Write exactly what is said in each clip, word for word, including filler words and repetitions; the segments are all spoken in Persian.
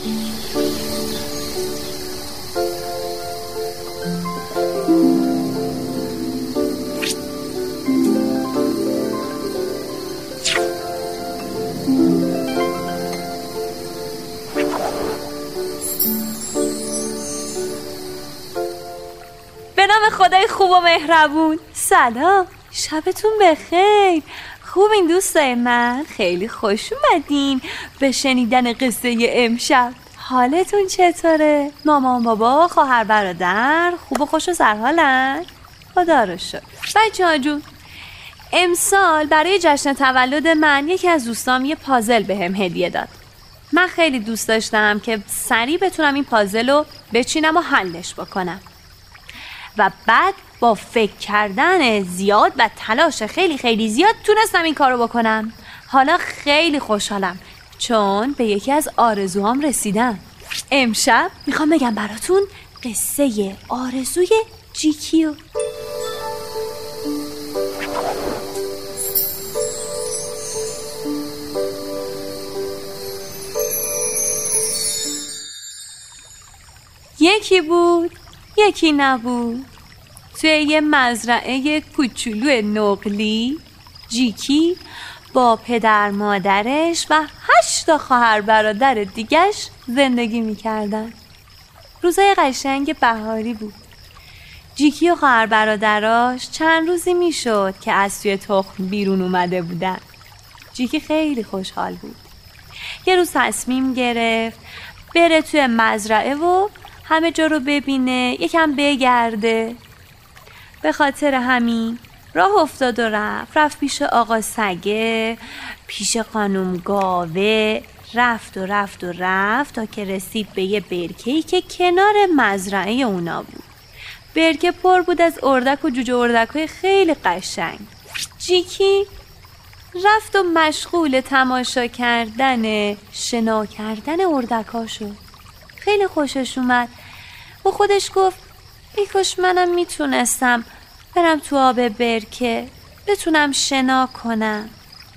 به نام خدای خوب و مهربون. سلام، شبتون بخیر. خوبین دوستای من؟ خیلی خوش اومدین به شنیدن قصه امشب. حالتون چطوره؟ مامان بابا خواهر برادر خوب و خوش و سرحالن؟ خدا رو شکر. بچه‌ها جون، امسال برای جشن تولد من یکی از دوستام یه پازل بهم هدیه داد. من خیلی دوست داشتم که سریع بتونم این پازل رو بچینم و حلش بکنم و بعد با فکر کردن زیاد و تلاش خیلی خیلی زیاد تونستم این کارو بکنم. حالا خیلی خوشحالم چون به یکی از آرزوهام رسیدم. امشب میخوام بگم براتون قصه آرزوی جیکیو. یکی بود یکی نبود. توی یه مزرعه کوچولو نقلی جیکی با پدر مادرش و هشت تا خواهر برادر دیگش زندگی میکردن. روزای قشنگ بهاری بود. جیکی و خواهر برادراش چند روزی میشد که از توی تخم بیرون اومده بودن. جیکی خیلی خوشحال بود. یه روز تصمیم گرفت بره توی مزرعه و همه جا رو ببینه، یکم بگرده. به خاطر همین راه افتاد و رفت رفت پیش آقا سگه، پیش خانم گاوه، رفت و رفت و رفت تا که رسید به یه برکه‌ای که کنار مزرعه اونا بود. برکه پر بود از اردک و جوجه اردک‌های خیلی قشنگ. جیکی رفت و مشغول تماشا کردن، شنا کردن اردک‌ها شد. خیلی خوشش اومد و خودش گفت ای کاش منم میتونستم برم تو آب برکه، بتونم شنا کنم.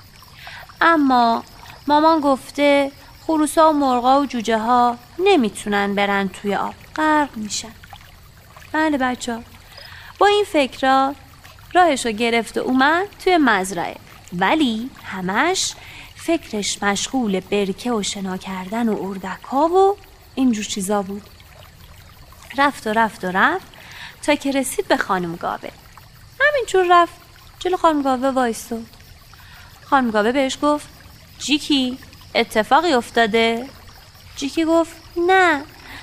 اما مامان گفته خروسا و مرغا و جوجه ها نمیتونن برن توی آب، غرق میشن. بله بچه ها، با این فکرها راهشو گرفت و اومد توی مزرعه، ولی همش فکرش مشغول برکه و شنا کردن و اردک ها و اینجور چیزا بود. رفت و رفت و رفت تا که رسید به خانم گاوه. همینجور رفت جلو خانم گاوه وایستاد. خانم گاوه بهش گفت جیکی اتفاقی افتاده؟ جیکی گفت نه.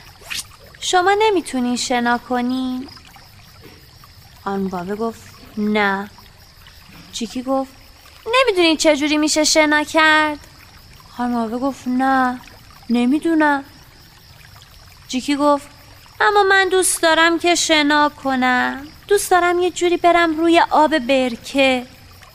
شما نمیتونی شنا کنی؟ خانم گاوه گفت نه. جیکی گفت نمیدونی چجوری میشه شنا کرد؟ خانم گاوه گفت نه نمیدونم. جیکی گفت اما من دوست دارم که شنا کنم، دوست دارم یه جوری برم روی آب برکه.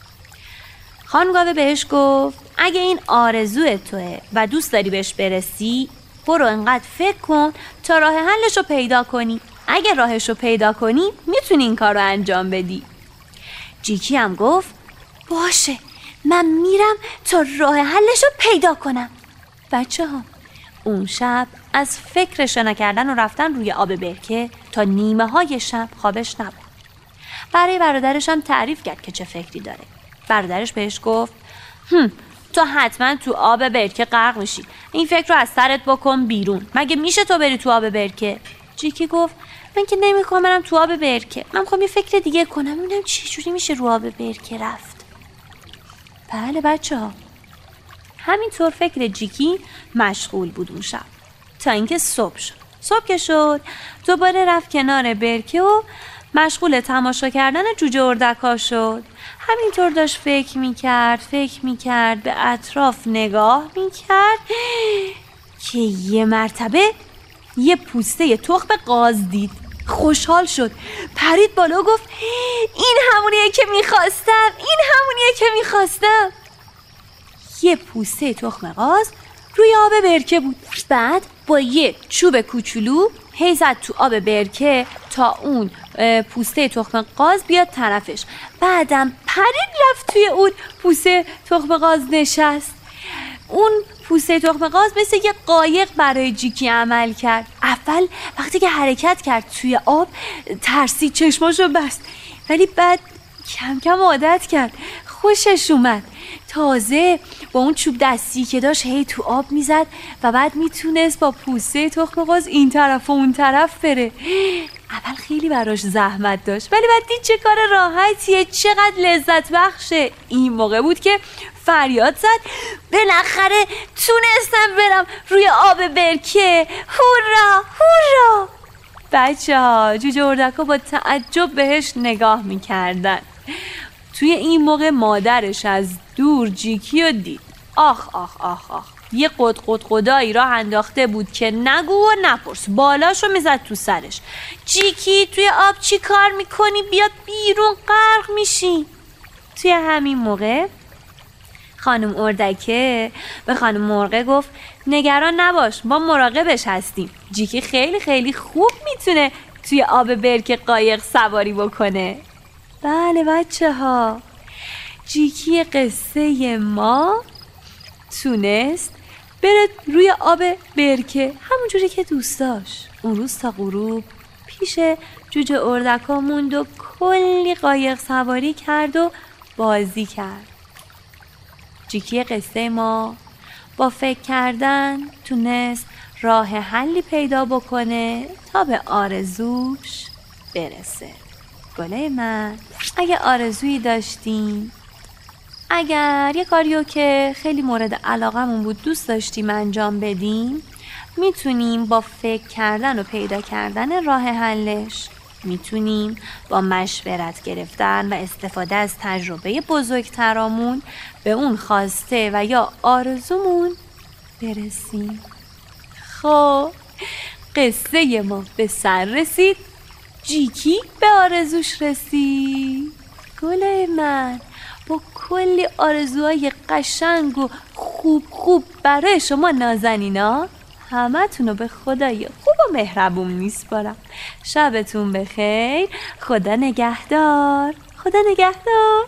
خانم گاوه بهش گفت اگه این آرزوی توه و دوست داری بهش برسی، برو انقدر فکر کن تا راه حلش رو پیدا کنی. اگه راهش رو پیدا کنی میتونی این کار رو انجام بدی. جیکی هم گفت باشه، من میرم تا راه حلش رو پیدا کنم. بچه ها، اون شب از فکر شنا کردن و رفتن روی آب برکه تا نیمه های شب خوابش نبود. برای برادرش هم تعریف کرد که چه فکری داره. برادرش بهش گفت هم تو حتما تو آب برکه غرق میشی، این فکر رو از سرت بکن بیرون. مگه میشه تو بری تو آب برکه؟ جیکی گفت من که نمیخوام برم تو آب برکه، من میخوام یه فکر دیگه کنم، ببینم چه جوری میشه رو آب برکه رفت. بله بچه ها، همینطور فکر جیکی مشغول بود اون شب تا اینکه صبح شد. صبح که شد دوباره رفت کنار برکه و مشغول تماشا کردن جوجه اردک‌ها شد. همینطور داشت فکر میکرد فکر میکرد به اطراف نگاه میکرد که یه مرتبه یه پوسته تخم قاز دید. خوشحال شد، پرید بالا و گفت این همونیه که میخواستم، این همونیه که میخواستم. یه پوسته تخم قاز روی آب برکه بود. بعد با یه چوب کوچولو هی زد تو آب برکه تا اون پوسته تخم قاز بیاد طرفش. بعدم پرید رفت توی اون پوسته تخم قاز نشست. اون پوسته تخم قاز مثل یه قایق برای جیکی عمل کرد. اول وقتی که حرکت کرد توی آب ترسید، چشماشو بست، ولی بعد کم کم عادت کرد، خوشش اومد. تازه با اون چوب دستی که داشت هی تو آب میزد و بعد میتونست با پوسته تخم قاز این طرف و اون طرف بره. اول خیلی براش زحمت داشت، ولی بعد دید چه کار راحتیه، چقدر لذت بخشه. این موقع بود که فریاد زد بالاخره تونستم برم روی آب برکه، هورا هورا. بچه ها جوجه اردک‌ها با تعجب بهش نگاه میکردن. توی این موقع مادرش از دور جیکی رو دید. آخ آخ آخ آخ، یه قد قد قدایی راه انداخته بود که نگو و نپرس، بالاشو میزد تو سرش. جیکی توی آب چی کار میکنی؟ بیاد بیرون، غرق میشی. توی همین موقع خانم اردکه به خانم مرغه گفت نگران نباش، ما مراقبش هستیم. جیکی خیلی خیلی خوب میتونه توی آب برکه قایق سواری بکنه. بله بچه ها، جیکی قصه ما تونست بره روی آب برکه همونجوری که دوست داشت. اون روز تا غروب پیش جوجه اردک‌ها موند و کلی قایق سواری کرد و بازی کرد. جیکی قصه ما با فکر کردن تونست راه حلی پیدا بکنه تا به آرزوش برسه. گله من، اگه آرزویی داشتیم، اگر یه کاریو که خیلی مورد علاقمون بود دوست داشتیم انجام بدیم، میتونیم با فکر کردن و پیدا کردن راه حلش، میتونیم با مشورت گرفتن و استفاده از تجربه بزرگترامون به اون خواسته و یا آرزومون برسیم. خب قصه ما به سر رسید، جیکی به آرزوش رسید. گله من، با کلی آرزوهای قشنگ و خوب خوب برای شما نازنینا، همه تونو به خدای خوب و مهربون میسپارم. شبتون بخیر، خدا نگهدار، خدا نگهدار.